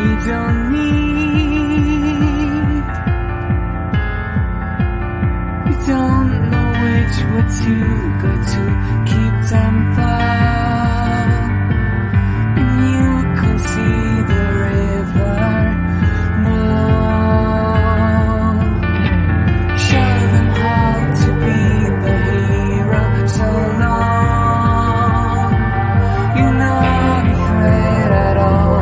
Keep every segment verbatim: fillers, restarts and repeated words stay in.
don't need. You don't know which way to go to keep tempo, and you can see the river more. Show them how to be the hero so long. You're not afraid at all.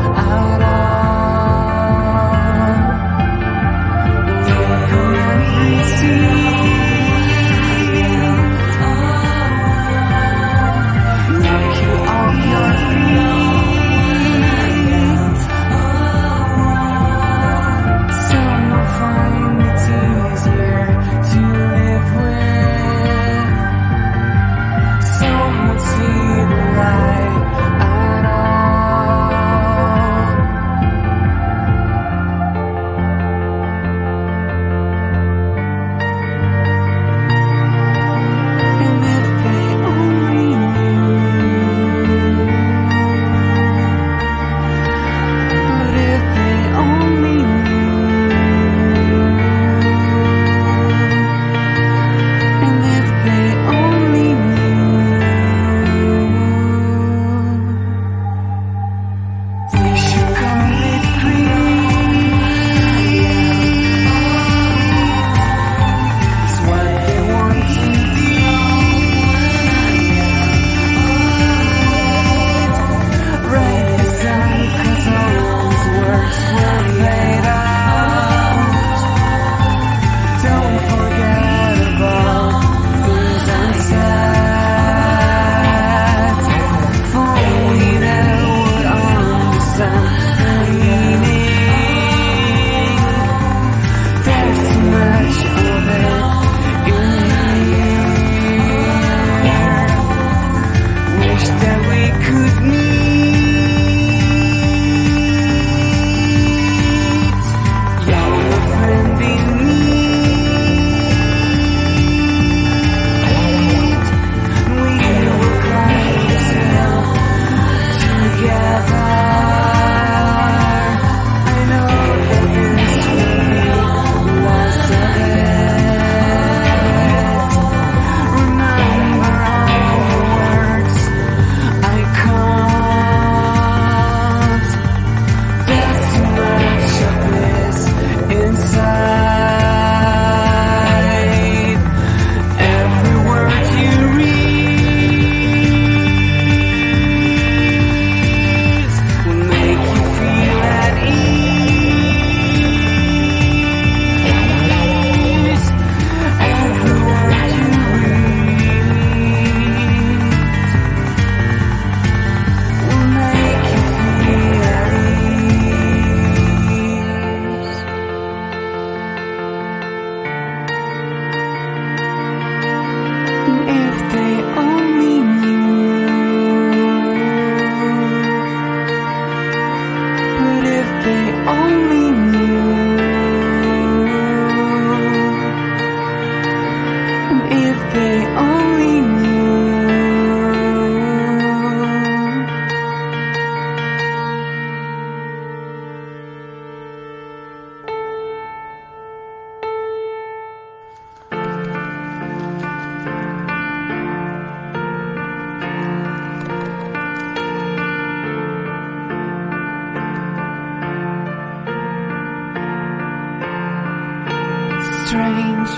Strange,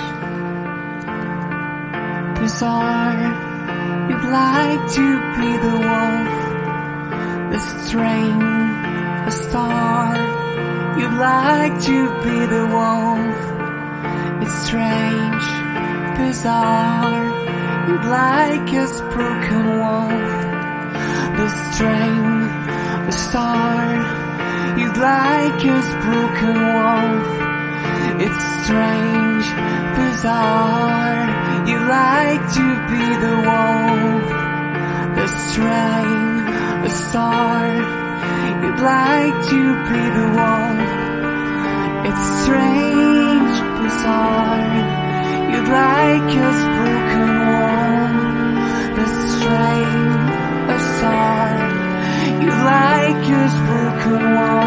bizarre, you'd like to be the wolf, the strain, a star, you'd like to be the wolf. It's strange, bizarre, you'd like a broken wolf, the strain, a star, you'd like a broken wolf. It's strange, bizarre, you like to be the wolf, the strain, a star, you'd like to be the wolf. It's strange, bizarre, you'd like a broken wolf, the strain, a star, you like a broken wolf.